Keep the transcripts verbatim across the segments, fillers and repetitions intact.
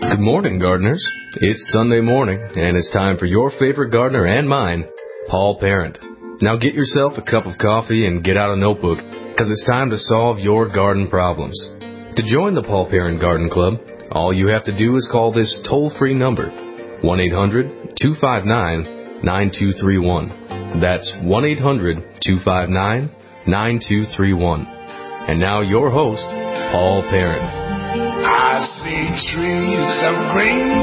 Good morning, gardeners. It's Sunday morning, and it's time for your favorite gardener and mine, Paul Parent. Now get yourself a cup of coffee and get out a notebook, because it's time to solve your garden problems. To join the Paul Parent Garden Club, all you have to do is call this toll-free number, one eight hundred, two five nine, nine two three one. That's one eight hundred, two five nine, nine two three one. And now your host, Paul Parent. I see trees of green,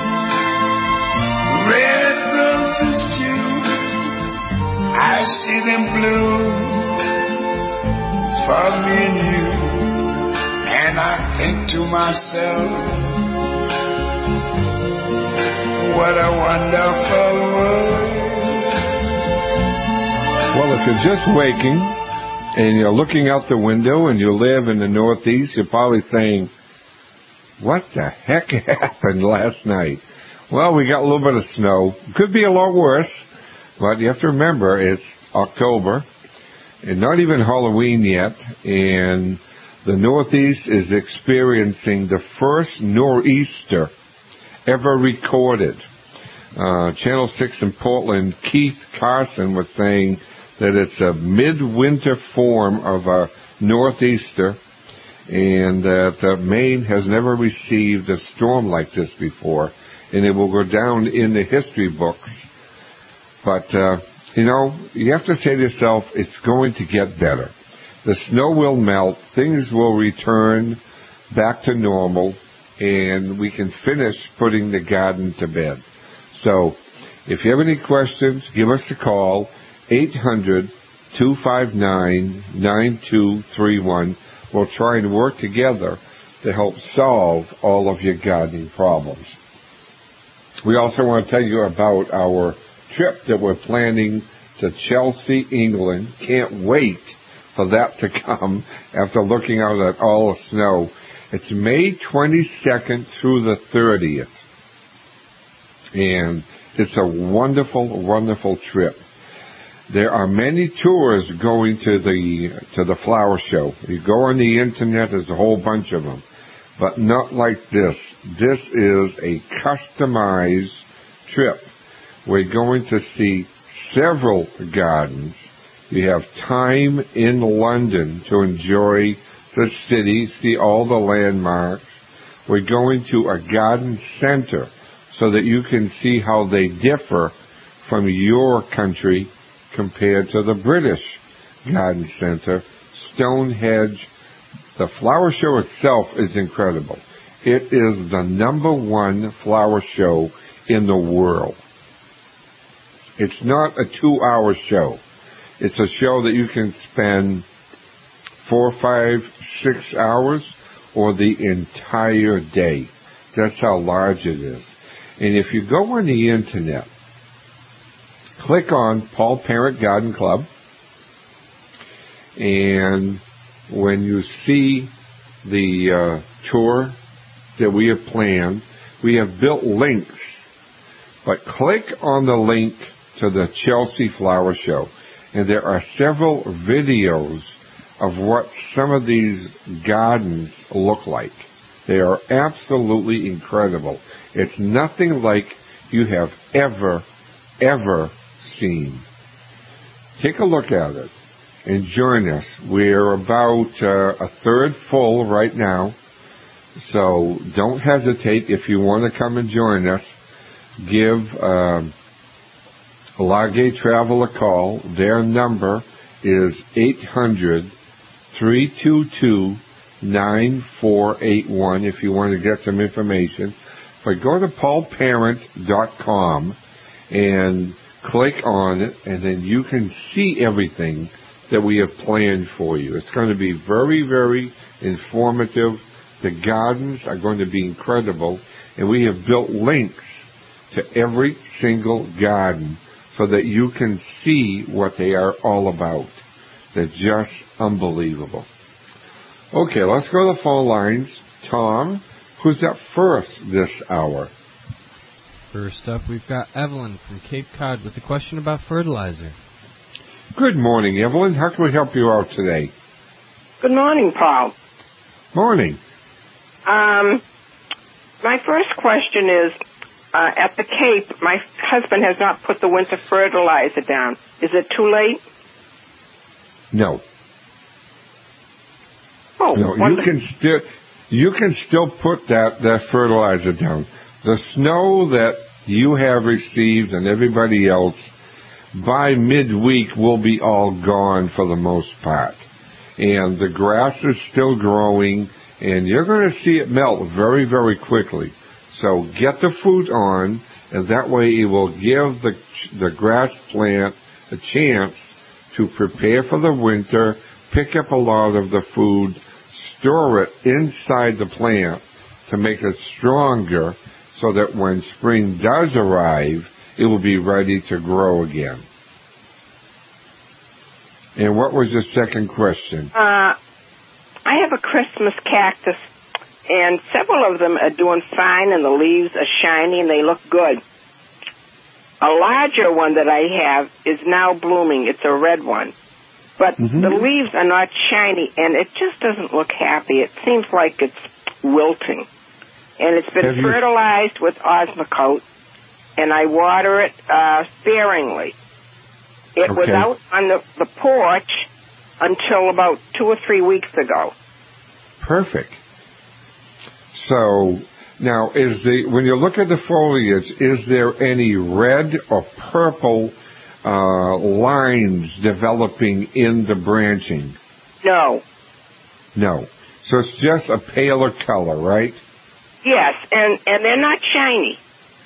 red roses too. I see them bloom for me and you. And I think to myself, what a wonderful world. Well, if you're just waking and you're looking out the window and you live in the Northeast, you're probably saying, what the heck happened last night? Well, we got a little bit of snow. Could be a lot worse, but you have to remember it's October and not even Halloween yet, and the Northeast is experiencing the first nor'easter ever recorded. Uh, Channel six in Portland, Keith Carson was saying that it's a midwinter form of a nor'easter, and that uh, Maine has never received a storm like this before, and it will go down in the history books. But, uh, you know, you have to say to yourself, it's going to get better. The snow will melt, things will return back to normal, and we can finish putting the garden to bed. So, if you have any questions, give us a call, eight hundred, two five nine, nine two three one. We'll try and work together to help solve all of your gardening problems. We also want to tell you about our trip that we're planning to Chelsea, England. Can't wait for that to come after looking out at all the snow. It's May twenty-second through the thirtieth. And it's a wonderful, wonderful trip. There are many tours going to the to the flower show. You go on the internet, there's a whole bunch of them. But not like this. This is a customized trip. We're going to see several gardens. You have time in London to enjoy the city, see all the landmarks. We're going to a garden center so that you can see how they differ from your country compared to the British Garden Center. Stonehenge. The flower show itself is incredible. It is the number one flower show in the world. It's not a two-hour show. It's a show that you can spend four, five, six hours or the entire day. That's how large it is. And if you go on the internet, click on Paul Parent Garden Club, and when you see the uh, tour that we have planned, we have built links. But click on the link to the Chelsea Flower Show, and there are several videos of what some of these gardens look like. They are absolutely incredible. It's nothing like you have ever, ever seen. Take a look at it and join us. We're about uh, a third full right now, so don't hesitate. If you want to come and join us, give uh, Largay Travel a call. Their number is eight hundred, three two two, nine four eight one if you want to get some information. But go to paul parent dot com and click on it, and then you can see everything that we have planned for you. It's going to be very, very informative. The gardens are going to be incredible, and we have built links to every single garden so that you can see what they are all about. They're just unbelievable. Okay, let's go to the phone lines. Tom, who's up first this hour? First up, we've got Evelyn from Cape Cod with a question about fertilizer. Good morning, Evelyn. How can we help you out today? Good morning, Paul. Morning. Um, my first question is, uh, at the Cape, my husband has not put the winter fertilizer down. Is it too late? No. Oh, no, you can still you can still put that, that fertilizer down. The snow that you have received and everybody else by midweek will be all gone for the most part. And the grass is still growing, and you're going to see it melt very, very quickly. So get the fruit on, and that way it will give the the grass plant a chance to prepare for the winter, pick up a lot of the food, store it inside the plant to make it stronger so that when spring does arrive, it will be ready to grow again. And what was your second question? Uh, I have a Christmas cactus, and several of them are doing fine, and the leaves are shiny, and they look good. A larger one that I have is now blooming. It's a red one. But mm-hmm. the leaves are not shiny, and it just doesn't look happy. It seems like it's wilting. And it's been have fertilized you... with Osmocote, and I water it uh, sparingly. It okay. was out on the, the porch until about two or three weeks ago. Perfect. So, now, is the when you look at the foliage, is there any red or purple uh, lines developing in the branching? No. No. So it's just a paler color, right? Yes, and, and they're not shiny.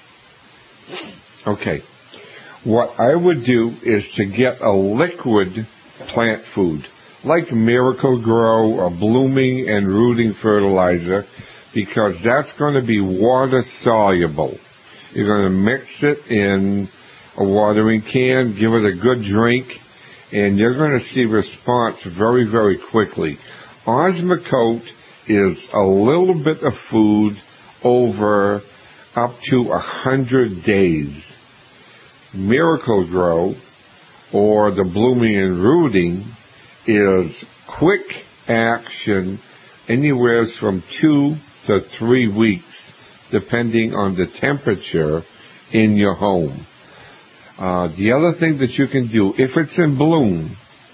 Okay. What I would do is to get a liquid plant food, like Miracle-Gro or Blooming and Rooting Fertilizer, because that's going to be water-soluble. You're going to mix it in a watering can, give it a good drink, and you're going to see response very, very quickly. Osmocote is a little bit of food over up to one hundred days. Miracle-Gro, or the Blooming and Rooting, is quick action, anywhere from two to three weeks, depending on the temperature in your home. Uh, the other thing that you can do, if it's in bloom,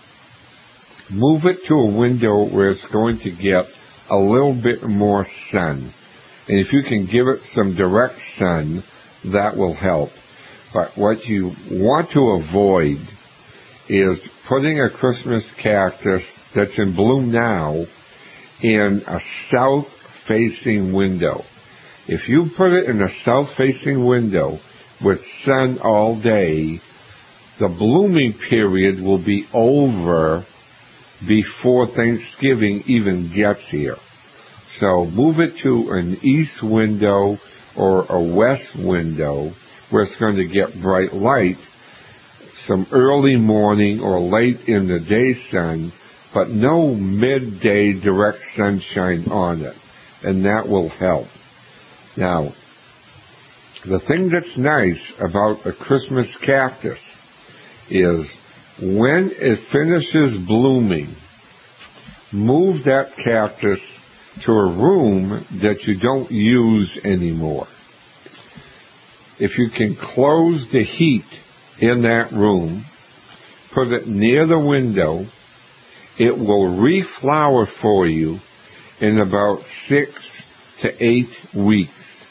move it to a window where it's going to get a little bit more sun. And if you can give it some direct sun, that will help. But what you want to avoid is putting a Christmas cactus that's in bloom now in a south-facing window. If you put it in a south-facing window with sun all day, the blooming period will be over before Thanksgiving even gets here. So move it to an east window or a west window where it's going to get bright light, some early morning or late in the day sun, but no midday direct sunshine on it, and that will help. Now, the thing that's nice about a Christmas cactus is when it finishes blooming, move that cactus to a room that you don't use anymore. If you can close the heat in that room, put it near the window, it will reflower for you in about six to eight weeks.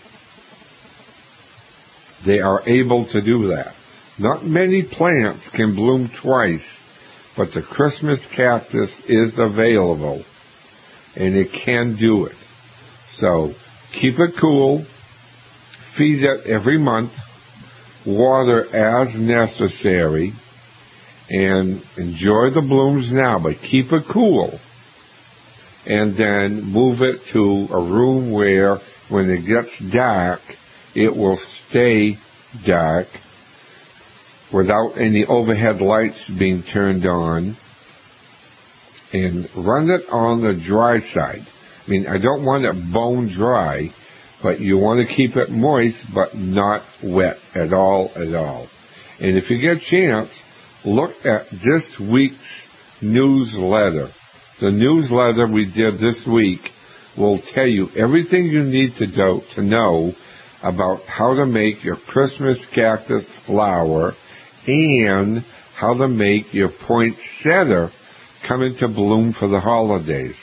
They are able to do that. Not many plants can bloom twice, but the Christmas cactus is available, and it can do it. So keep it cool, feed it every month, water as necessary, and enjoy the blooms now, but keep it cool. And then move it to a room where when it gets dark, it will stay dark without any overhead lights being turned on, and run it on the dry side. I mean, I don't want it bone dry, but you want to keep it moist, but not wet at all, at all. And if you get a chance, look at this week's newsletter. The newsletter we did this week will tell you everything you need to, do, to know about how to make your Christmas cactus flower and how to make your poinsettia come into bloom for the holidays.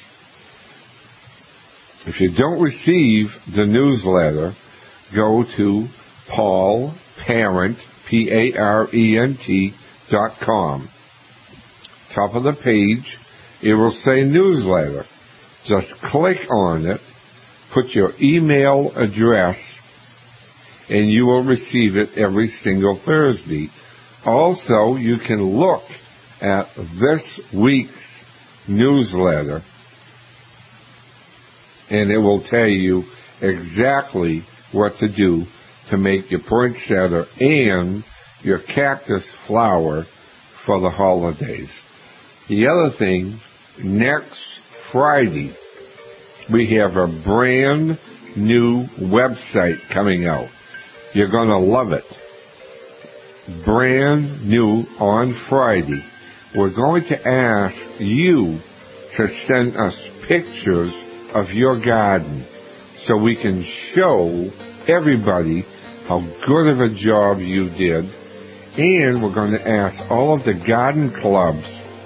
If you don't receive the newsletter, go to Paul Parent, P A R E N T, dot com. Top of the page, it will say newsletter. Just click on it, put your email address, and you will receive it every single Thursday. Also, you can look at this week's newsletter, and it will tell you exactly what to do to make your poinsettia and your cactus flower for the holidays. The other thing, next Friday, we have a brand new website coming out. You're going to love it. Brand new on Friday. We're going to ask you to send us pictures of your garden so we can show everybody how good of a job you did. And we're going to ask all of the garden clubs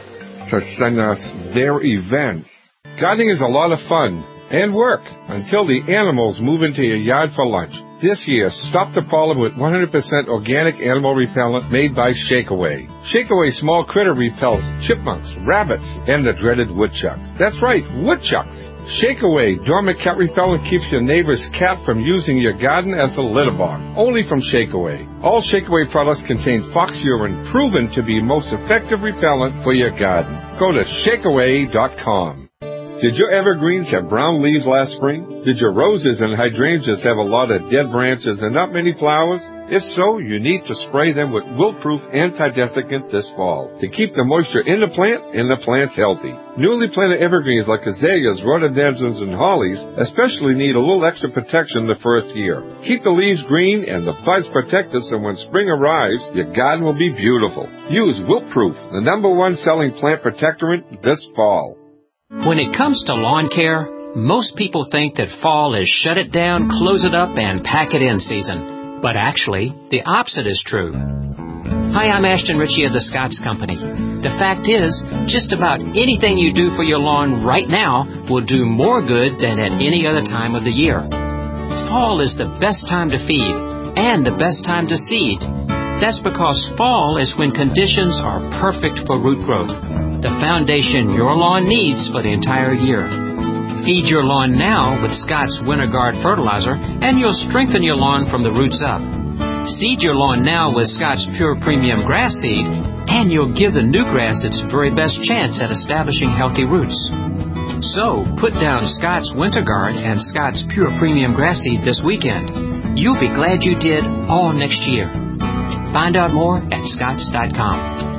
to send us their events. Gardening is a lot of fun and work until the animals move into your yard for lunch. This year, stop the problem with one hundred percent organic animal repellent made by Shakeaway. Shakeaway small critter repels chipmunks, rabbits, and the dreaded woodchucks. That's right, woodchucks. Shakeaway dormant cat repellent keeps your neighbor's cat from using your garden as a litter box. Only from Shakeaway. All Shakeaway products contain fox urine, proven to be most effective repellent for your garden. Go to shakeaway dot com. Did your evergreens have brown leaves last spring? Did your roses and hydrangeas have a lot of dead branches and not many flowers? If so, you need to spray them with wilt-proof anti-desiccant this fall to keep the moisture in the plant and the plants healthy. Newly planted evergreens like azaleas, rhododendrons, and hollies especially need a little extra protection the first year. Keep the leaves green and the buds protected so when spring arrives, your garden will be beautiful. Use Wilt-Proof, the number one selling plant protectorant this fall. When it comes to lawn care, most people think that fall is shut it down, close it up, and pack it in season. But actually, the opposite is true. Hi, I'm Ashton Ritchie of the Scotts Company. The fact is, just about anything you do for your lawn right now will do more good than at any other time of the year. Fall is the best time to feed and the best time to seed. That's because fall is when conditions are perfect for root growth, the foundation your lawn needs for the entire year. Feed your lawn now with Scotts Winter Guard fertilizer, and you'll strengthen your lawn from the roots up. Seed your lawn now with Scotts Pure Premium Grass Seed, and you'll give the new grass its very best chance at establishing healthy roots. So, put down Scotts Winter Guard and Scotts Pure Premium Grass Seed this weekend. You'll be glad you did all next year. Find out more at scotts dot com.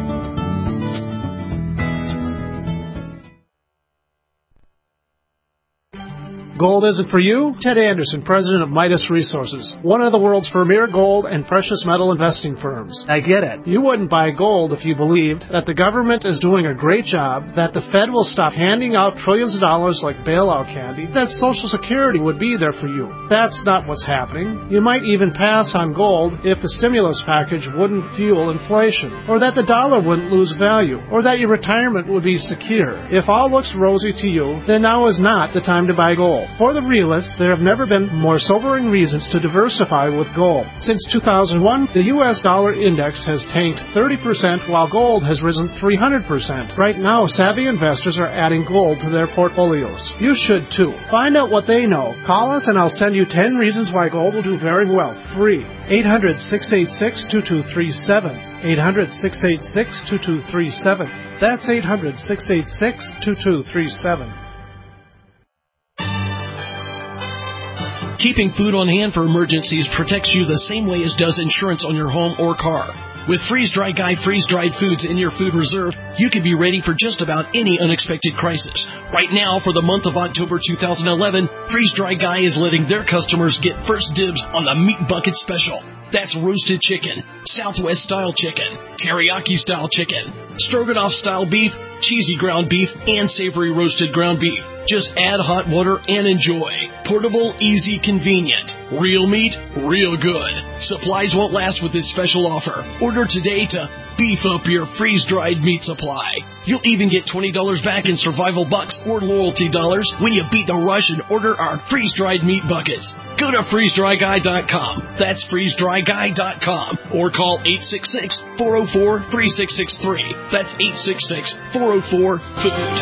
Gold isn't for you? Ted Anderson, president of Midas Resources, one of the world's premier gold and precious metal investing firms. I get it. You wouldn't buy gold if you believed that the government is doing a great job, that the Fed will stop handing out trillions of dollars like bailout candy, that Social Security would be there for you. That's not what's happening. You might even pass on gold if the stimulus package wouldn't fuel inflation, or that the dollar wouldn't lose value, or that your retirement would be secure. If all looks rosy to you, then now is not the time to buy gold. For the realists, there have never been more sobering reasons to diversify with gold. Since two thousand one, the U S dollar index has tanked thirty percent while gold has risen three hundred percent. Right now, savvy investors are adding gold to their portfolios. You should too. Find out what they know. Call us and I'll send you ten reasons why gold will do very well. Free. eight hundred, six eight six, two two three seven. eight hundred, six eight six, two two three seven. That's eight hundred, six eight six, two two three seven. Keeping food on hand for emergencies protects you the same way as does insurance on your home or car. With Freeze Dry Guy freeze-dried foods in your food reserve, you can be ready for just about any unexpected crisis. Right now, for the month of October two thousand eleven, Freeze Dry Guy is letting their customers get first dibs on the Meat Bucket Special. That's roasted chicken, Southwest-style chicken, teriyaki-style chicken, stroganoff-style beef, cheesy ground beef, and savory roasted ground beef. Just add hot water and enjoy. Portable, easy, convenient. Real meat, real good. Supplies won't last with this special offer. Order today to beef up your freeze-dried meat supply. You'll even get twenty dollars back in survival bucks or loyalty dollars when you beat the rush and order our freeze-dried meat buckets. Go to freeze dry guy dot com. That's freeze dry guy dot com. Or call eight six six, four oh four, three six six three. That's eight six six, four oh four, food.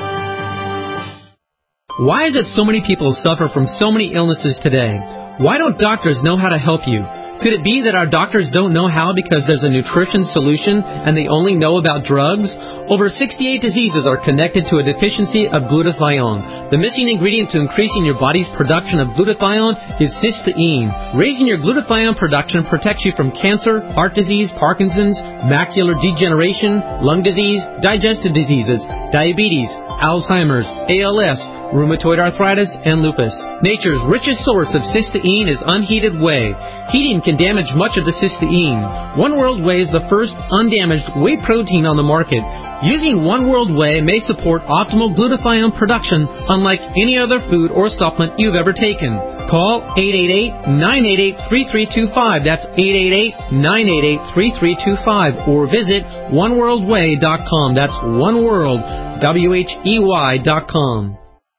Why is it so many people suffer from so many illnesses today? Why don't doctors know how to help you? Could it be that our doctors don't know how because there's a nutrition solution and they only know about drugs? Over sixty-eight diseases are connected to a deficiency of glutathione. The missing ingredient to increasing your body's production of glutathione is cysteine. Raising your glutathione production protects you from cancer, heart disease, Parkinson's, macular degeneration, lung disease, digestive diseases, diabetes, Alzheimer's, A L S, rheumatoid arthritis, and lupus. Nature's richest source of cysteine is unheated whey. Heating can damage much of the cysteine. One World Whey is the first undamaged whey protein on the market. Using One World Whey may support optimal glutathione production unlike any other food or supplement you've ever taken. Call eight eight eight, nine eight eight, three three two five. That's eight eight eight, nine eight eight, three three two five. Or visit one world way dot com. That's One World, W H E Y dot com.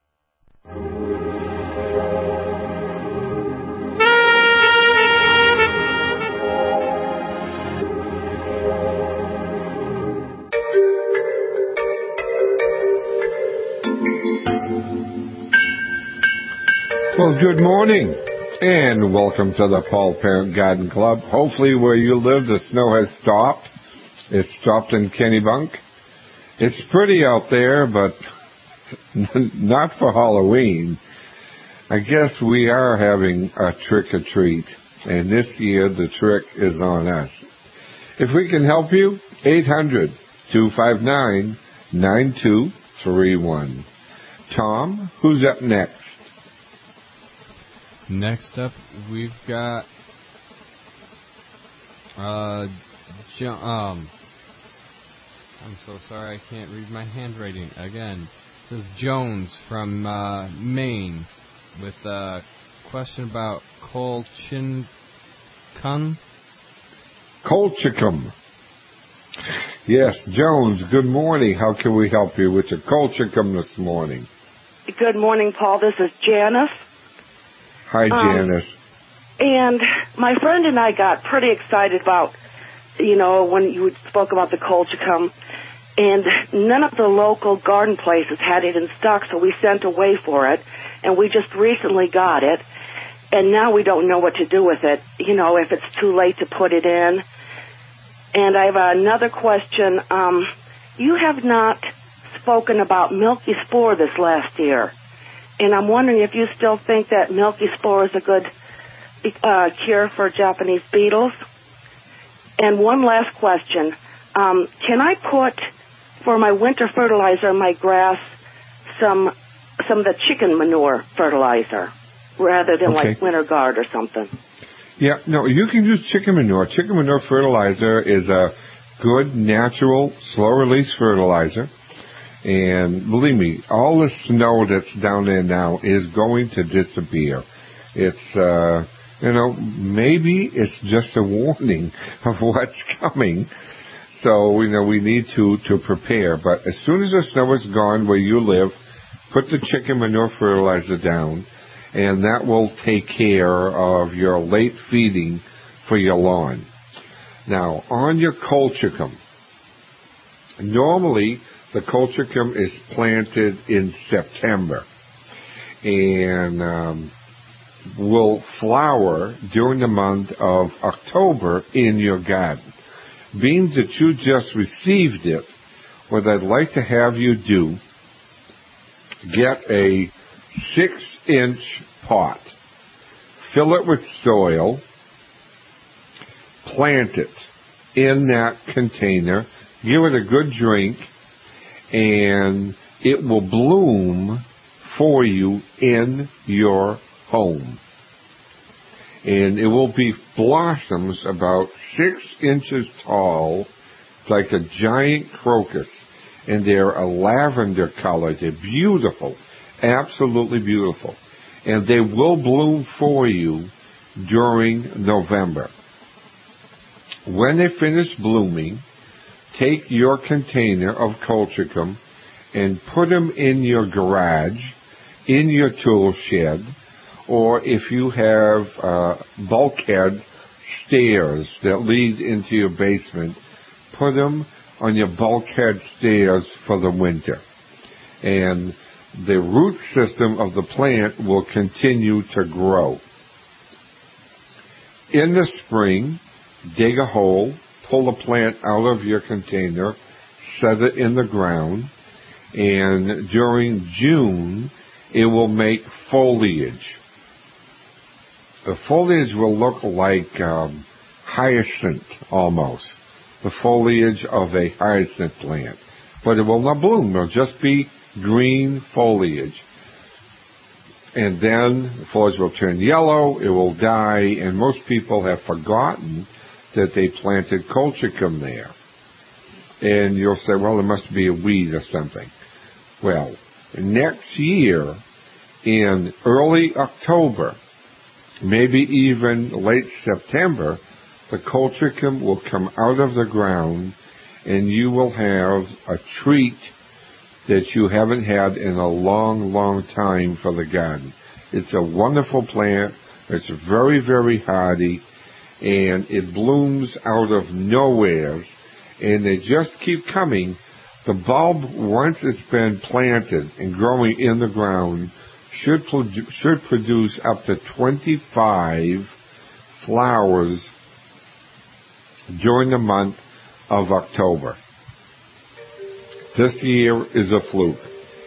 Well, good morning, and welcome to the Paul Parent Garden Club. Hopefully where you live, the snow has stopped. It's stopped in Kennebunk. It's pretty out there, but not for Halloween. I guess we are having a trick-or-treat, and this year the trick is on us. If we can help you, eight hundred, two five nine, nine two three one. Tom, who's up next? Next up, we've got uh, jo- um. I'm so sorry, I can't read my handwriting again. This is Jones from uh, Maine with a question about colchicum. Colchicum. Yes, Jones. Good morning. How can we help you with your colchicum this morning? Good morning, Paul. This is Janice. Hi, Janice. Um, and my friend and I got pretty excited about, you know, when you spoke about the colchicum, and none of the local garden places had it in stock, so we sent away for it, and we just recently got it, and now we don't know what to do with it, you know, if it's too late to put it in. And I have another question. Um, you have not spoken about milky spore this last year. And I'm wondering if you still think that milky spore is a good uh, cure for Japanese beetles. And one last question. Um, can I put, for my winter fertilizer in my grass, some some of the chicken manure fertilizer rather than okay. like Winter Guard or something? Yeah, no, you can use chicken manure. Chicken manure fertilizer is a good, natural, slow-release fertilizer. And believe me, all the snow that's down there now is going to disappear. It's, uh, you know, maybe it's just a warning of what's coming. So, you know, we need to, to prepare. But as soon as the snow is gone where you live, put the chicken manure fertilizer down, and that will take care of your late feeding for your lawn. Now, on your colchicum, normally the colchicum is planted in September and um, will flower during the month of October in your garden. Being that you just received it, what I'd like to have you do, get a six-inch pot, fill it with soil, plant it in that container, give it a good drink, and it will bloom for you in your home. And it will be blossoms about six inches tall. It's like a giant crocus. And they're a lavender color. They're beautiful. Absolutely beautiful. And they will bloom for you during November. When they finish blooming, take your container of colchicum and put them in your garage, in your tool shed, or if you have uh, bulkhead stairs that lead into your basement, put them on your bulkhead stairs for the winter. And the root system of the plant will continue to grow. In the spring, dig a hole, pull the plant out of your container, set it in the ground, and during June, it will make foliage. The foliage will look like um, hyacinth almost, the foliage of a hyacinth plant. But it will not bloom, it will just be green foliage. And then the foliage will turn yellow, it will die, and most people have forgotten that they planted colchicum there. And you'll say, well, it must be a weed or something. Well, next year, in early October, maybe even late September, the colchicum will come out of the ground, and you will have a treat that you haven't had in a long, long time for the garden. It's a wonderful plant. It's very, very hardy, and it blooms out of nowhere, and they just keep coming. The bulb, once it's been planted and growing in the ground, should produ- should produce up to twenty-five flowers during the month of October. This year is a fluke.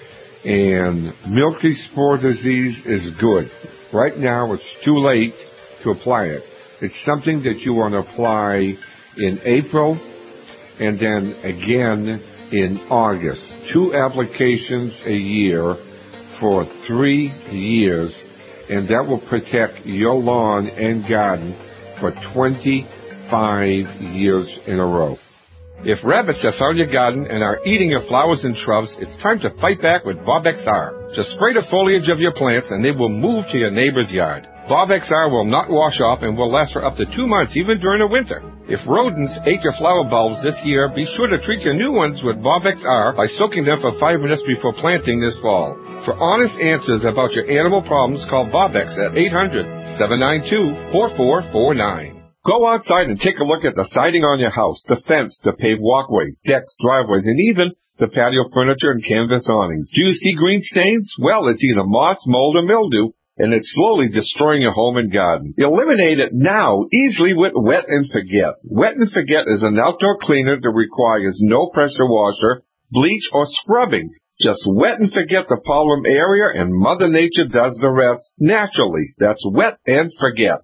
And milky spore disease is good. Right now it's too late to apply it. It's something that you want to apply in April and then again in August. Two applications a year for three years, and that will protect your lawn and garden for twenty-five years in a row. If rabbits have found your garden and are eating your flowers and shrubs, it's time to fight back with Bob X R. Just spray the foliage of your plants and they will move to your neighbor's yard. Bob X R will not wash off and will last for up to two months, even during the winter. If rodents ate your flower bulbs this year, be sure to treat your new ones with Bob X R by soaking them for five minutes before planting this fall. For honest answers about your animal problems, call Bob X at eight hundred, seven nine two, four four four nine. Go outside and take a look at the siding on your house, the fence, the paved walkways, decks, driveways, and even the patio furniture and canvas awnings. Do you see green stains? Well, it's either moss, mold, or mildew, and it's slowly destroying your home and garden. Eliminate it now, easily with Wet and Forget. Wet and Forget is an outdoor cleaner that requires no pressure washer, bleach, or scrubbing. Just wet and forget the problem area, and Mother Nature does the rest naturally. That's Wet and Forget.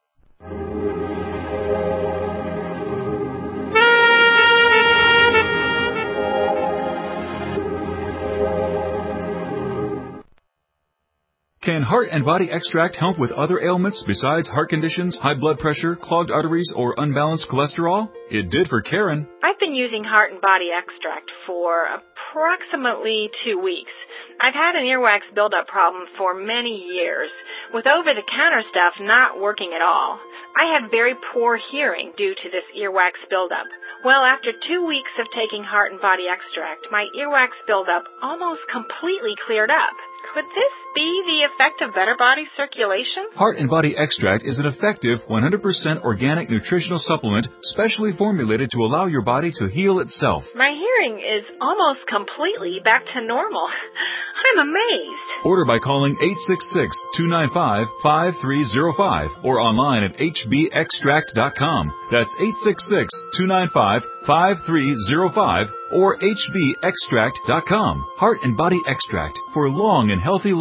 Can Heart and Body Extract help with other ailments besides heart conditions, high blood pressure, clogged arteries, or unbalanced cholesterol? It did for Karen. I've been using Heart and Body Extract for approximately two weeks. I've had an earwax buildup problem for many years, with over-the-counter stuff not working at all. I have very poor hearing due to this earwax buildup. Well, after two weeks of taking Heart and Body Extract, my earwax buildup almost completely cleared up. Could this be the effect of better body circulation? Heart and Body Extract is an effective one hundred percent organic nutritional supplement specially formulated to allow your body to heal itself. My hearing is almost completely back to normal. I'm amazed. Order by calling eight six six, two nine five, five three zero five or online at h b extract dot com. That's eight six six, two nine five, five three zero five or h b extract dot com. Heart and Body Extract for long and healthy life.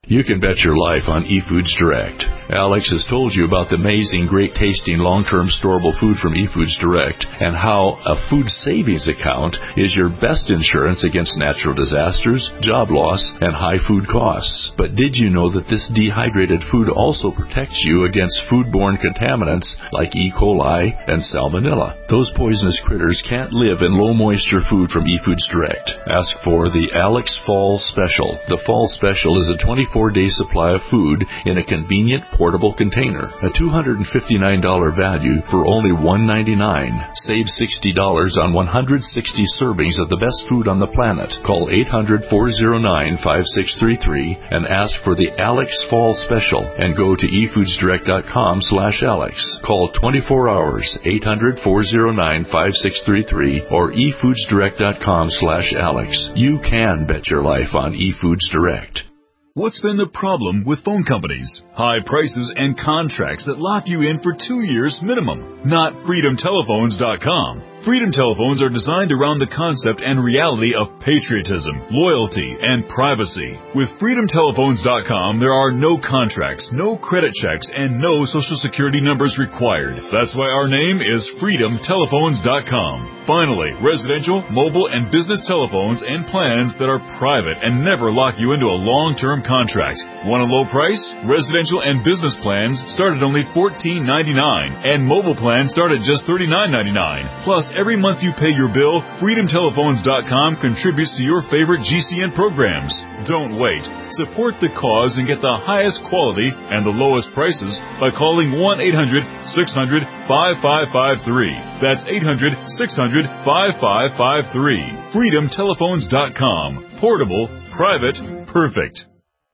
You can bet your life on eFoods Direct. Alex has told you about the amazing, great-tasting, long-term storable food from eFoods Direct and how a food savings account is your best insurance against natural disasters, job loss, and high food costs. But did you know that this dehydrated food also protects you against foodborne contaminants like E. coli and Salmonella? Those poisonous critters can't live in low-moisture food from eFoods Direct. Ask for the Alex Fall Special. The Fall Special is a twenty-four day supply of food in a convenient portable container. A two hundred fifty-nine dollars value for only one hundred ninety-nine dollars. Save sixty dollars on one hundred sixty servings of the best food on the planet. Call eight hundred, four oh nine, five six three three and ask for the Alex Fall Special and go to e foods direct dot com slash Alex. Call twenty-four hours, eight hundred, four oh nine, five six three three or e foods direct dot com slash Alex. You can bet your life on eFoods Direct. What's been the problem with phone companies? High prices and contracts that lock you in for two years minimum. Not freedom telephones dot com. Freedom Telephones are designed around the concept and reality of patriotism, loyalty, and privacy. With freedom telephones dot com, there are no contracts, no credit checks, and no social security numbers required. That's why our name is freedom telephones dot com. Finally, residential, mobile, and business telephones and plans that are private and never lock you into a long-term contract. Want a low price? Residential and business plans start at only fourteen ninety-nine, and mobile plans start at just thirty-nine ninety-nine. Plus, every month you pay your bill, freedom telephones dot com contributes to your favorite G C N programs. Don't wait. Support the cause and get the highest quality and the lowest prices by calling one eight hundred, six hundred, five five five three. That's eight hundred, six hundred, five five five three. freedom telephones dot com. Portable, private, perfect.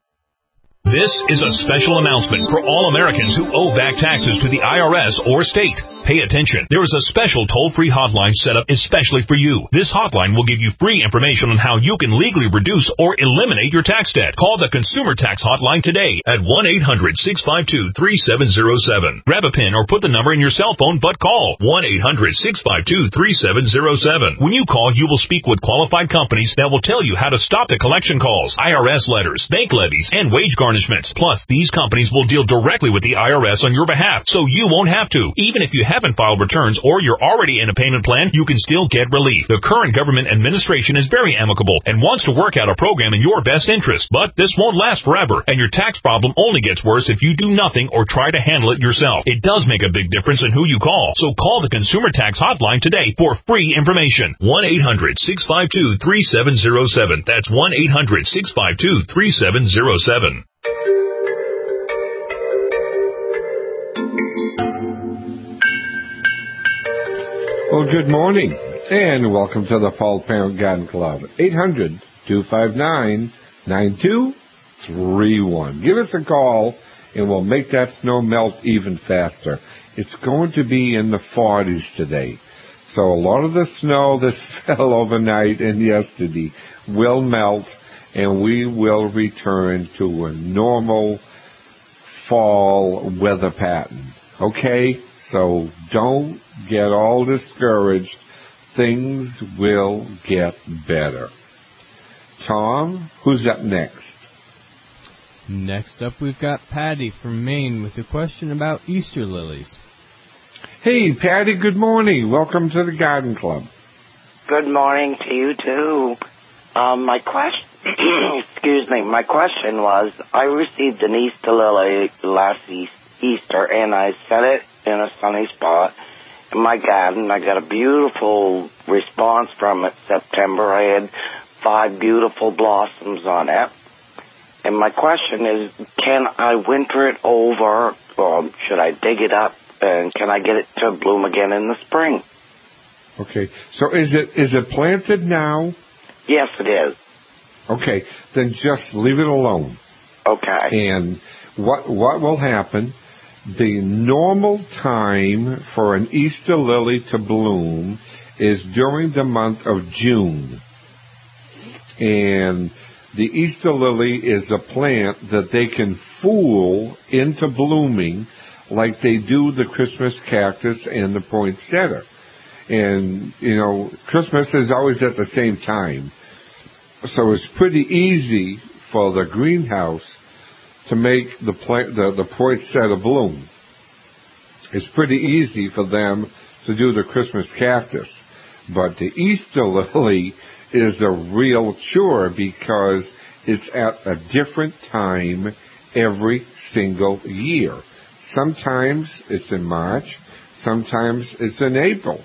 This is a special announcement for all Americans who owe back taxes to the I R S or state. Pay attention. There is a special toll-free hotline set up especially for you. This hotline will give you free information on how you can legally reduce or eliminate your tax debt. Call the Consumer Tax Hotline today at one eight hundred, six five two, three seven zero seven. Grab a pen or put the number in your cell phone, but call one eight hundred, six five two, three seven zero seven. When you call, you will speak with qualified companies that will tell you how to stop the collection calls, I R S letters, bank levies, and wage garnishments. Plus, these companies will deal directly with the I R S on your behalf, so you won't have to. Even if you haven't filed returns or you're already in a payment plan, you can still get relief. The current government administration is very amicable and wants to work out a program in your best interest, but this won't last forever, and your tax problem only gets worse if you do nothing or try to handle it yourself. It does make a big difference in who you call, so call the Consumer Tax Hotline today for free information. one eight hundred, six five two, three seven zero seven. That's one eight hundred, six five two, three seven zero seven. Well, good morning, and welcome to the Paul Parent Garden Club. eight hundred, two five nine, nine two three one. Give us a call, and we'll make that snow melt even faster. It's going to be in the forties today. So a lot of the snow that fell overnight and yesterday will melt, and we will return to a normal fall weather pattern. Okay? So don't get all discouraged. Things will get better. Tom, who's up next? Next up, we've got Patty from Maine with a question about Easter lilies. Hey, Patty, good morning. Welcome to the Garden Club. Good morning to you, too. Um, my question, excuse me, my question was, I received an Easter lily last Easter, and I set it in a sunny spot in my garden. I got a beautiful response from it September. I had five beautiful blossoms on it. And my question is, can I winter it over, or should I dig it up, and can I get it to bloom again in the spring? Okay, so is it is it planted now? Yes, it is. Okay, then just leave it alone. Okay. And what what will happen, the normal time for an Easter lily to bloom is during the month of June. And the Easter lily is a plant that they can fool into blooming like they do the Christmas cactus and the poinsettia. And, you know, Christmas is always at the same time. So it's pretty easy for the greenhouse to make the, plant, the, the poinsettia bloom. It's pretty easy for them to do the Christmas cactus. But the Easter lily is a real chore because it's at a different time every single year. Sometimes it's in March, sometimes it's in April.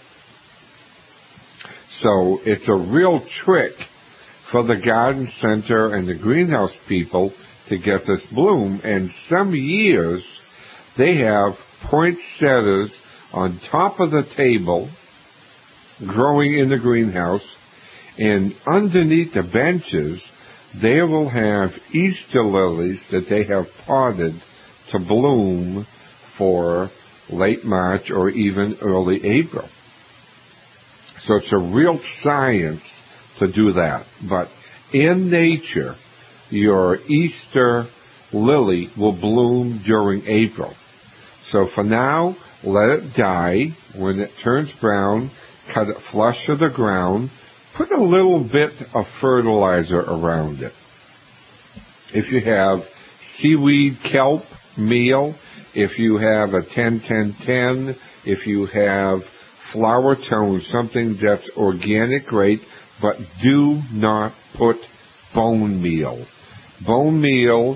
So it's a real trick for the garden center and the greenhouse people to get this bloom. And some years they have poinsettias on top of the table growing in the greenhouse, and underneath the benches they will have Easter lilies that they have potted to bloom for late March or even early April. So it's a real science to do that. But in nature, your Easter lily will bloom during April. So for now, let it die. When it turns brown, cut it flush to the ground. Put a little bit of fertilizer around it. If you have seaweed kelp meal, if you have a ten ten ten, if you have flour tone, something that's organic, great, but do not put bone meal. Bone meal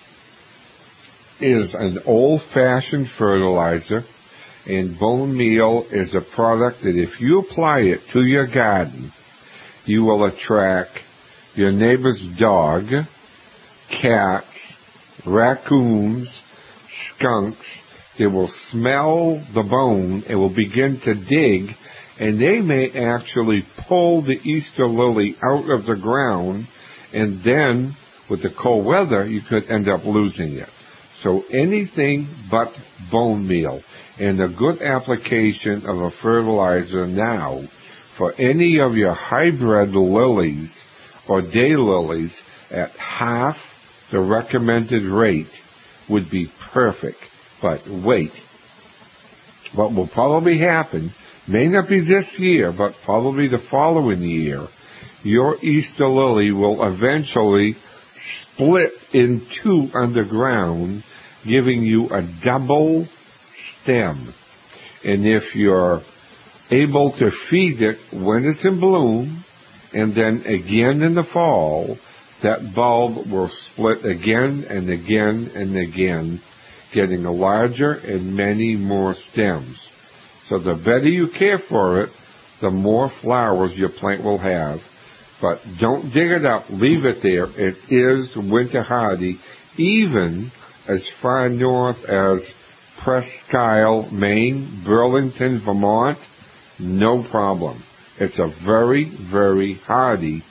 is an old-fashioned fertilizer, and bone meal is a product that if you apply it to your garden, you will attract your neighbor's dog, cats, raccoons, skunks. They will smell the bone and will begin to dig, and they may actually pull the Easter lily out of the ground, and then with the cold weather you could end up losing it. So anything but bone meal, and a good application of a fertilizer now for any of your hybrid lilies or daylilies at half the recommended rate would be perfect. But wait, what will probably happen, may not be this year, but probably the following year, your Easter lily will eventually split in two underground, giving you a double stem. And if you're able to feed it when it's in bloom, and then again in the fall, that bulb will split again and again and again, getting a larger and many more stems. So the better you care for it, the more flowers your plant will have. But don't dig it up, leave it there. It is winter hardy, even as far north as Presque Isle, Maine, Burlington, Vermont, no problem. It's a very, very hardy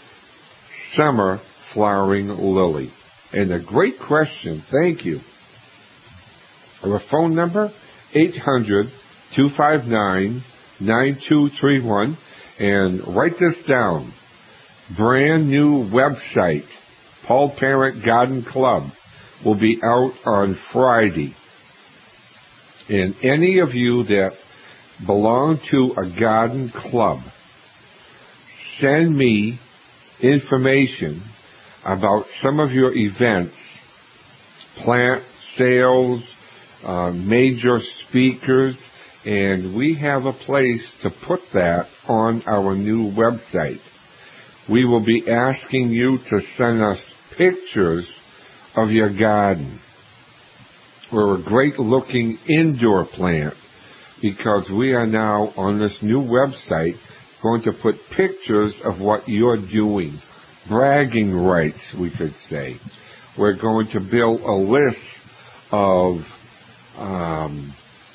summer flowering lily. And a great question, thank you. Our phone number, eight hundred, two five nine, nine two three one. And write this down. Brand new website, Paul Parent Garden Club, will be out on Friday. And any of you that belong to a garden club, send me information about some of your events, plant sales, uh, major speakers, and we have a place to put that on our new website. We will be asking you to send us pictures of your garden. We're a great looking indoor plant because we are now on this new website going to put pictures of what you're doing. Bragging rights, we could say. We're going to build a list of um,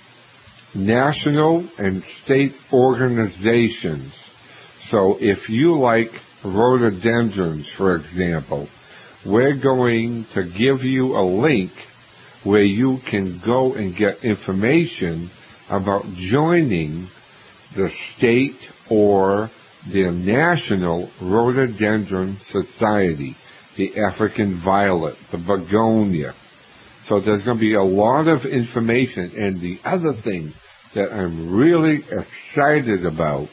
national and state organizations. So if you like rhododendrons, for example, we're going to give you a link where you can go and get information about joining the state or the National Rhododendron Society, the African violet, the begonia. So there's going to be a lot of information. And the other thing that I'm really excited about,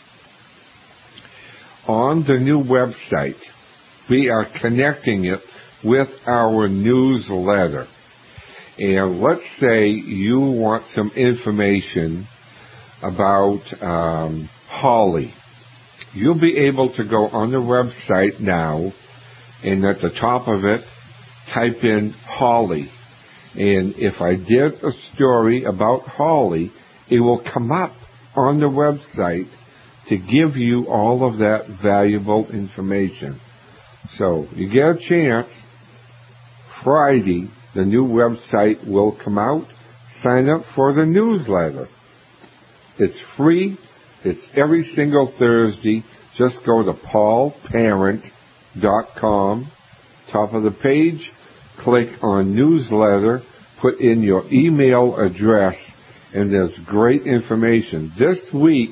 on the new website, we are connecting it with our newsletter. And let's say you want some information about um, holly. You'll be able to go on the website now, and at the top of it, type in holly. And if I did a story about holly, it will come up on the website to give you all of that valuable information. So you get a chance, Friday, the new website will come out. Sign up for the newsletter. It's free. It's every single Thursday. Just go to paul parent dot com. Top of the page, click on newsletter, put in your email address, and there's great information. This week,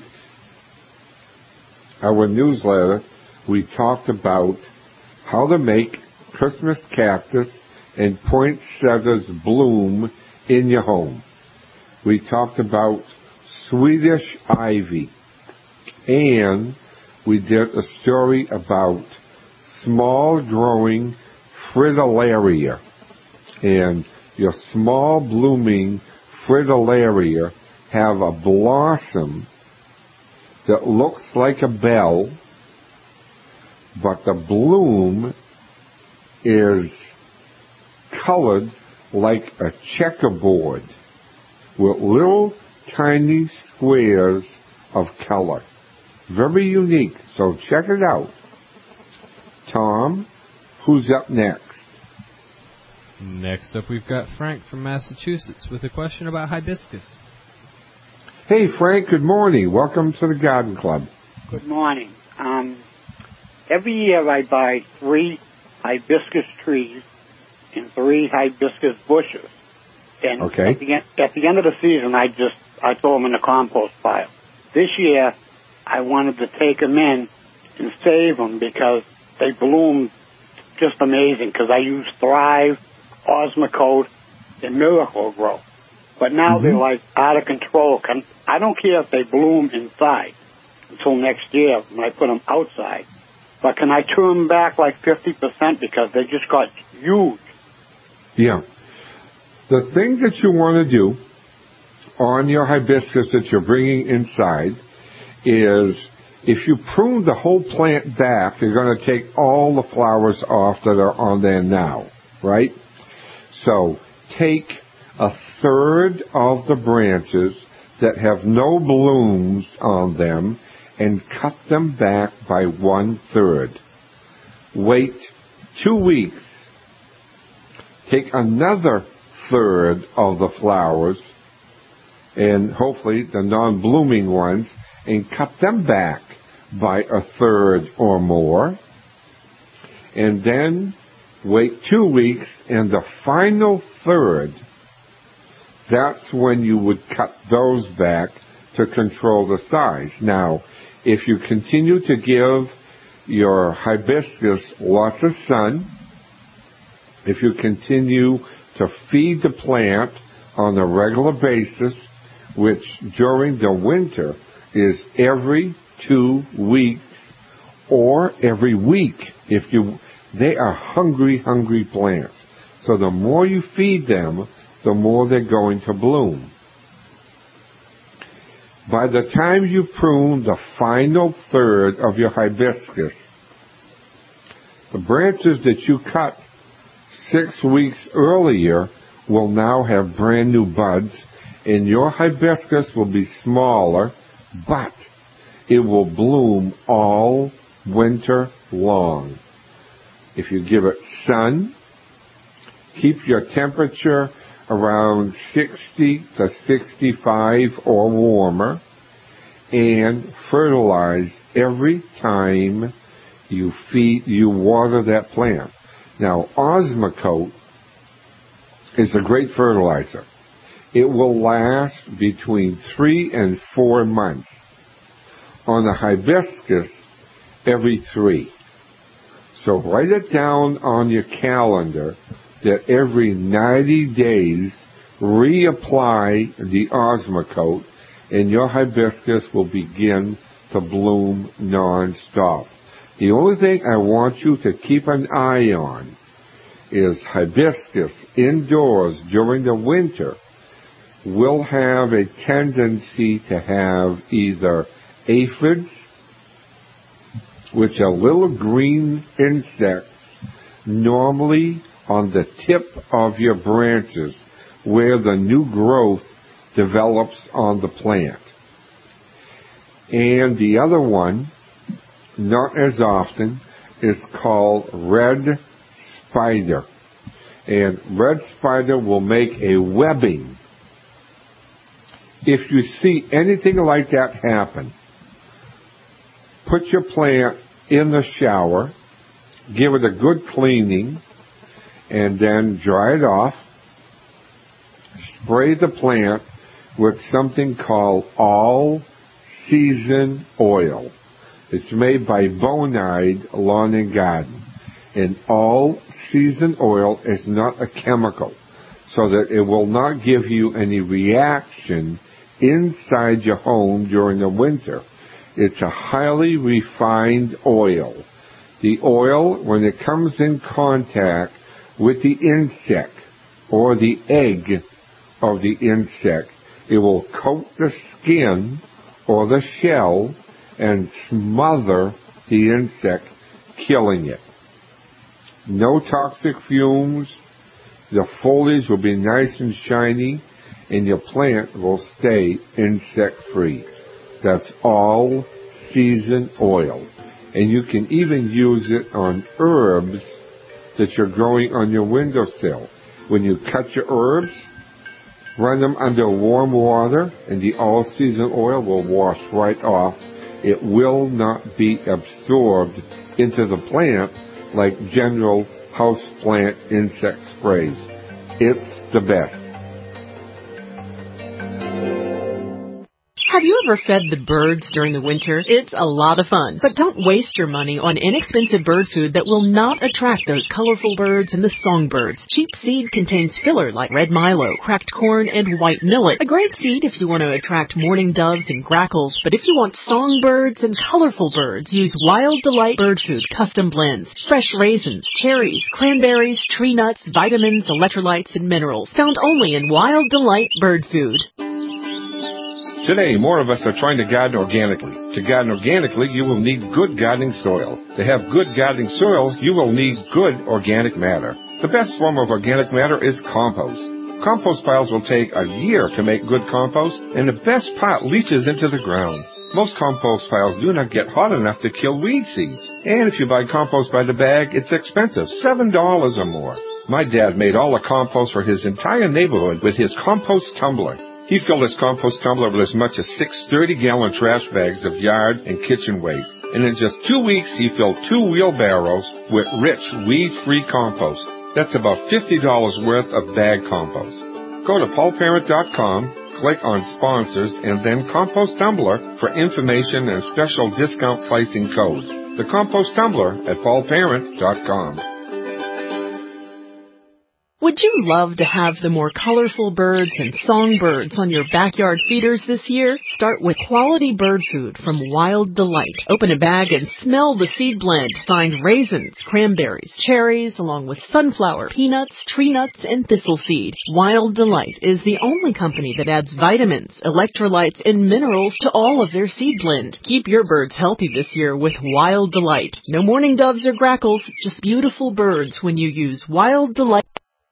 our newsletter, we talked about how to make Christmas cactus and poinsettias bloom in your home. We talked about Swedish ivy, and we did a story about small growing fritillaria. And your small blooming fritillaria have a blossom that looks like a bell, but the bloom is colored like a checkerboard with little tiny squares of color. Very unique, so check it out. Tom, who's up next? Next up, we've got Frank from Massachusetts with a question about hibiscus. Hey, Frank, good morning. Welcome to the Garden Club. Good morning. Um, every year I buy three hibiscus trees and three hibiscus bushes. And okay. at, the end, at the end of the season, I just I throw them in the compost pile. This year, I wanted to take them in and save them because they bloom just amazing. Because I use Thrive, Osmocote, and Miracle-Gro. But now mm-hmm. they're like out of control. I don't care if they bloom inside until next year when I put them outside. But can I turn them back like fifty percent because they just got huge? Yeah. The thing that you want to do on your hibiscus that you're bringing inside is if you prune the whole plant back, you're going to take all the flowers off that are on there now, right? So take a third of the branches that have no blooms on them and cut them back by one third. Wait two weeks. Take another third of the flowers, and hopefully the non-blooming ones, and cut them back by a third or more. And then wait two weeks, and the final third, that's when you would cut those back to control the size. Now, if you continue to give your hibiscus lots of sun, if you continue to feed the plant on a regular basis, which during the winter is every two weeks or every week, if you, they are hungry, hungry plants. So the more you feed them, the more they're going to bloom. By the time you prune the final third of your hibiscus, the branches that you cut six weeks earlier will now have brand new buds, and your hibiscus will be smaller, but it will bloom all winter long. If you give it sun, keep your temperature around sixty to sixty-five or warmer, and fertilize every time you feed, you water that plant. Now, Osmocote is a great fertilizer. It will last between three and four months. On a hibiscus, every three. So write it down on your calendar that every ninety days, reapply the Osmocote, and your hibiscus will begin to bloom non-stop. The only thing I want you to keep an eye on is hibiscus indoors during the winter will have a tendency to have either aphids, which are little green insects, normally on the tip of your branches where the new growth develops on the plant. And the other one, not as often, is called red spider. And red spider will make a webbing. If you see anything like that happen, put your plant in the shower, give it a good cleaning, and then dry it off. Spray the plant with something called all-season oil. It's made by Bonide Lawn and Garden. And all-season oil is not a chemical, so that it will not give you any reaction inside your home during the winter. It's a highly refined oil. The oil, when it comes in contact with the insect or the egg of the insect, it will coat the skin or the shell and smother the insect, killing it. No toxic fumes. The foliage will be nice and shiny, and your plant will stay insect-free. That's all season oil. And you can even use it on herbs that you're growing on your windowsill. When you cut your herbs, run them under warm water, and the all-season oil will wash right off. It will not be absorbed into the plant like general houseplant insect sprays. It's the best. Have you ever fed the birds during the winter? It's a lot of fun. But don't waste your money on inexpensive bird food that will not attract those colorful birds and the songbirds. Cheap seed contains filler like red milo, cracked corn, and white millet. A great seed if you want to attract mourning doves and grackles. But if you want songbirds and colorful birds, use Wild Delight Bird Food Custom Blends. Fresh raisins, cherries, cranberries, tree nuts, vitamins, electrolytes, and minerals. Found only in Wild Delight Bird Food. Today, more of us are trying to garden organically. To garden organically, you will need good gardening soil. To have good gardening soil, you will need good organic matter. The best form of organic matter is compost. Compost piles will take a year to make good compost, and the best part leaches into the ground. Most compost piles do not get hot enough to kill weed seeds. And if you buy compost by the bag, it's expensive, seven dollars or more. My dad made all the compost for his entire neighborhood with his compost tumbler. He filled his compost tumbler with as much as six thirty-gallon trash bags of yard and kitchen waste. And in just two weeks, he filled two wheelbarrows with rich, weed-free compost. That's about fifty dollars worth of bag compost. Go to paul parent dot com, click on Sponsors, and then Compost Tumbler for information and special discount pricing code. The Compost Tumbler at paul parent dot com. Would you love to have the more colorful birds and songbirds on your backyard feeders this year? Start with quality bird food from Wild Delight. Open a bag and smell the seed blend. Find raisins, cranberries, cherries, along with sunflower, peanuts, tree nuts, and thistle seed. Wild Delight is the only company that adds vitamins, electrolytes, and minerals to all of their seed blend. Keep your birds healthy this year with Wild Delight. No mourning doves or grackles, just beautiful birds when you use Wild Delight.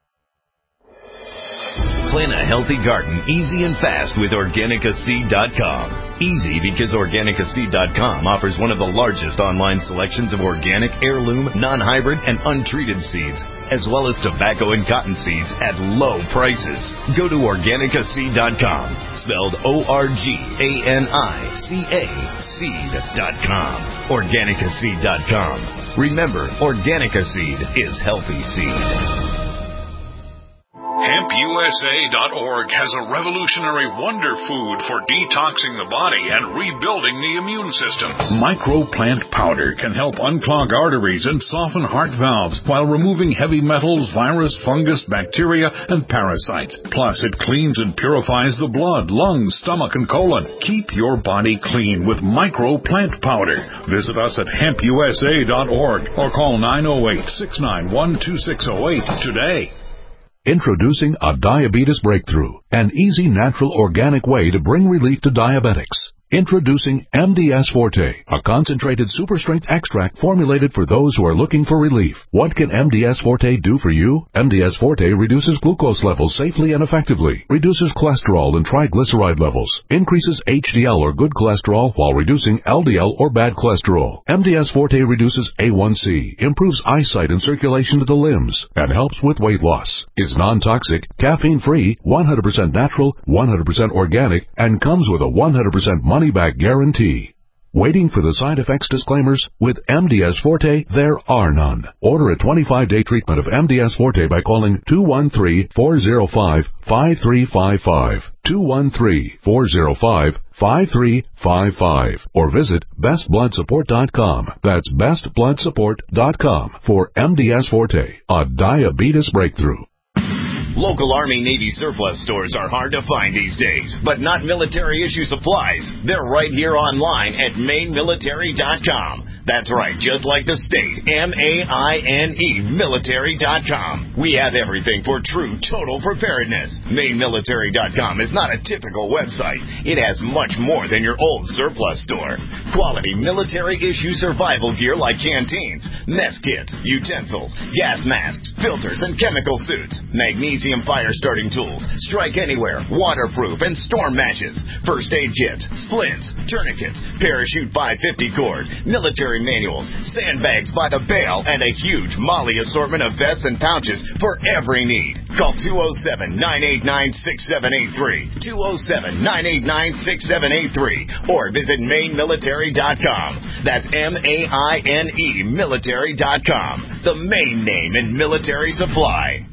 Plan a healthy garden easy and fast with Organica Seed dot com. Easy because Organica Seed dot com offers one of the largest online selections of organic, heirloom, non-hybrid, and untreated seeds, as well as tobacco and cotton seeds at low prices. Go to Organica Seed dot com, spelled O R G A N I C A Seed dot com. Organica Seed dot com. Remember, Organica Seed is healthy seed. hemp U S A dot org has a revolutionary wonder food for detoxing the body and rebuilding the immune system. Microplant powder can help unclog arteries and soften heart valves while removing heavy metals, virus, fungus, bacteria, and parasites. Plus, it cleans and purifies the blood, lungs, stomach, and colon. Keep your body clean with Microplant powder. Visit us at hemp U S A dot org or call nine oh eight, six nine one, two six oh eight today. Introducing a diabetes breakthrough, an easy, natural, organic way to bring relief to diabetics. Introducing M D S Forte, a concentrated super-strength extract formulated for those who are looking for relief. What can M D S Forte do for you? M D S Forte reduces glucose levels safely and effectively, reduces cholesterol and triglyceride levels, increases H D L or good cholesterol while reducing L D L or bad cholesterol. M D S Forte reduces A one C, improves eyesight and circulation to the limbs, and helps with weight loss. Is non-toxic, caffeine-free, one hundred percent natural, one hundred percent organic, and comes with a one hundred percent money money-back guarantee. Waiting for the side effects disclaimers? With M D S Forte, there are none. Order a twenty-five day treatment of M D S Forte by calling two one three, four oh five, five three five five, two one three, four oh five, five three five five, or visit best blood support dot com. That's best blood support dot com for M D S Forte, a diabetes breakthrough. Local Army Navy surplus stores are hard to find these days, but not military issue supplies. They're right here online at maine military dot com. That's right, just like the state, M A I N E, military dot com. We have everything for true total preparedness. maine military dot com is not a typical website. It has much more than your old surplus store. Quality military-issue survival gear like canteens, mess kits, utensils, gas masks, filters, and chemical suits, magnesium fire-starting tools, strike anywhere, waterproof, and storm matches, first aid kits, splints, tourniquets, parachute five fifty cord, military manuals, sandbags by the bale, and a huge Molly assortment of vests and pouches for every need. Call two oh seven, nine eight nine, six seven eight three, two oh seven, nine eight nine, six seven eight three, or visit maine military dot com. That's M A I N E, military dot com, the main name in military supply.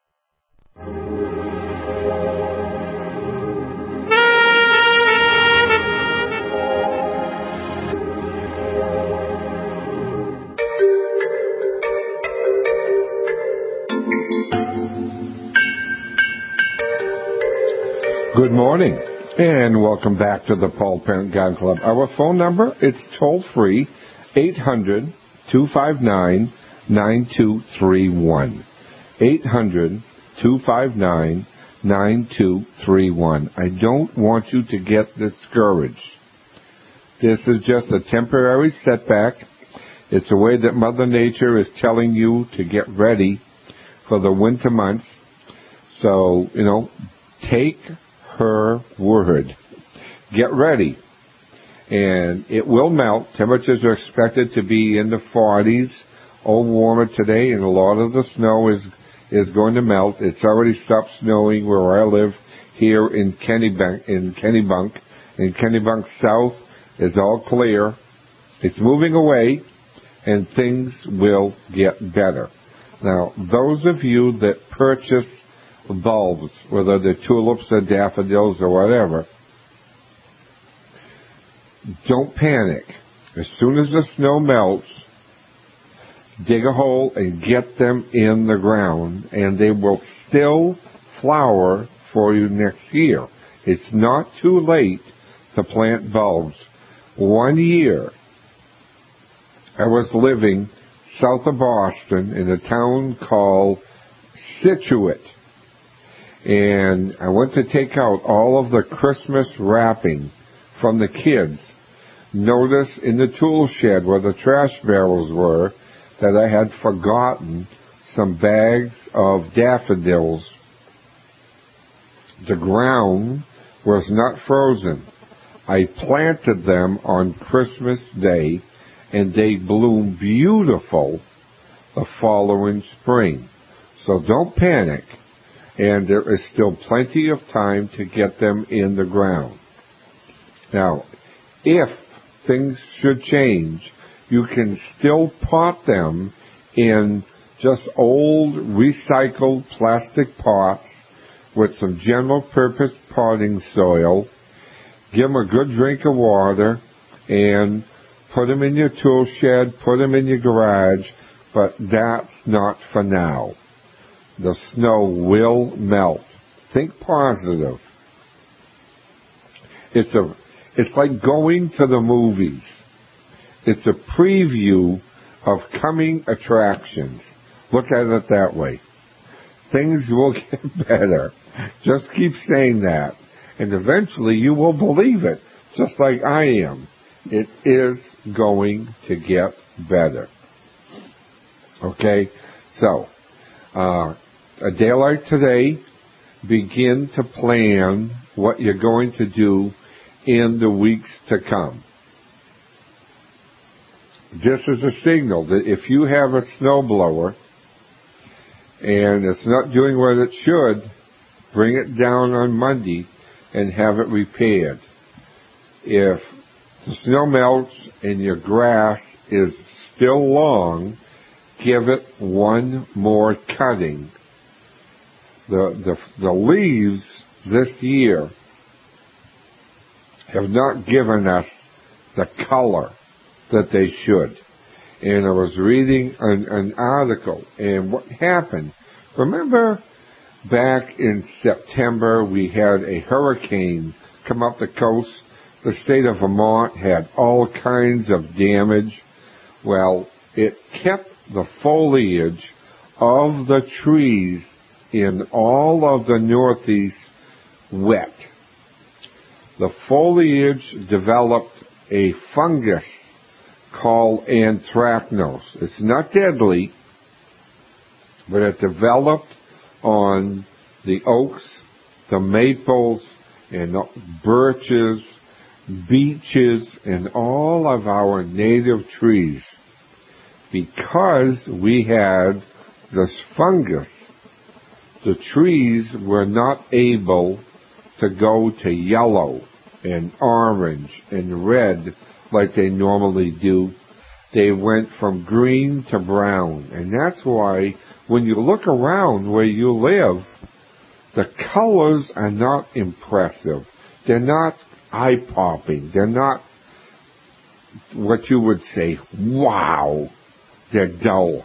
Good morning, and welcome back to the Paul Parent Gun Club. Our phone number, it's toll-free, eight hundred, two five nine, nine two three one. eight hundred, two five nine, nine two three one. I don't want you to get discouraged. This is just a temporary setback. It's a way that Mother Nature is telling you to get ready for the winter months. So, you know, take her word. Get ready. And it will melt. Temperatures are expected to be in the forties or warmer today, and a lot of the snow is is going to melt. It's already stopped snowing where I live here in Kennebunk. In Kennebunk, in Kennebunk South, is all clear. It's moving away, and things will get better. Now, those of you that purchase bulbs, whether they're tulips or daffodils or whatever, don't panic. As soon as the snow melts, dig a hole and get them in the ground, and they will still flower for you next year. It's not too late to plant bulbs. One year, I was living south of Boston in a town called Scituate. And I went to take out all of the Christmas wrapping from the kids. Notice in the tool shed where the trash barrels were that I had forgotten some bags of daffodils. The ground was not frozen. I planted them on Christmas Day, and they bloomed beautiful the following spring. So don't panic. And there is still plenty of time to get them in the ground. Now, if things should change, you can still pot them in just old recycled plastic pots with some general purpose potting soil. Give them a good drink of water and put them in your tool shed, put them in your garage, but that's not for now. The snow will melt. Think positive. It's a, it's like going to the movies. It's a preview of coming attractions. Look at it that way. Things will get better. Just keep saying that. And eventually you will believe it, just like I am. It is going to get better. Okay? So, uh, a day like today, begin to plan what you're going to do in the weeks to come. This is a signal that if you have a snowblower and it's not doing what it should, bring it down on Monday and have it repaired. If the snow melts and your grass is still long, give it one more cutting. The, the, the leaves this year have not given us the color that they should. And I was reading an, an article, and what happened, remember back in September we had a hurricane come up the coast. The state of Vermont had all kinds of damage. Well, it kept the foliage of the trees in all of the Northeast wet. The foliage developed a fungus called anthracnose. It's not deadly, but it developed on the oaks, the maples, and the birches, beeches, and all of our native trees. Because we had this fungus, the trees were not able to go to yellow and orange and red like they normally do. They went from green to brown. And that's why when you look around where you live, the colors are not impressive. They're not eye-popping. They're not what you would say, wow. They're dull.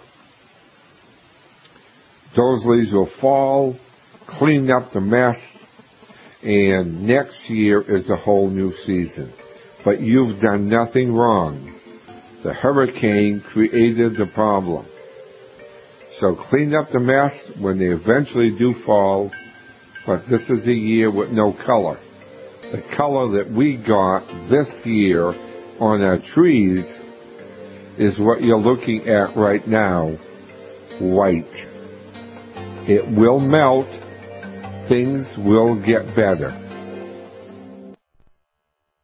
Those leaves will fall, clean up the mess, and next year is a whole new season. But you've done nothing wrong. The hurricane created the problem. So clean up the mess when they eventually do fall, but this is a year with no color. The color that we got this year on our trees is what you're looking at right now, white. It will melt. Things will get better.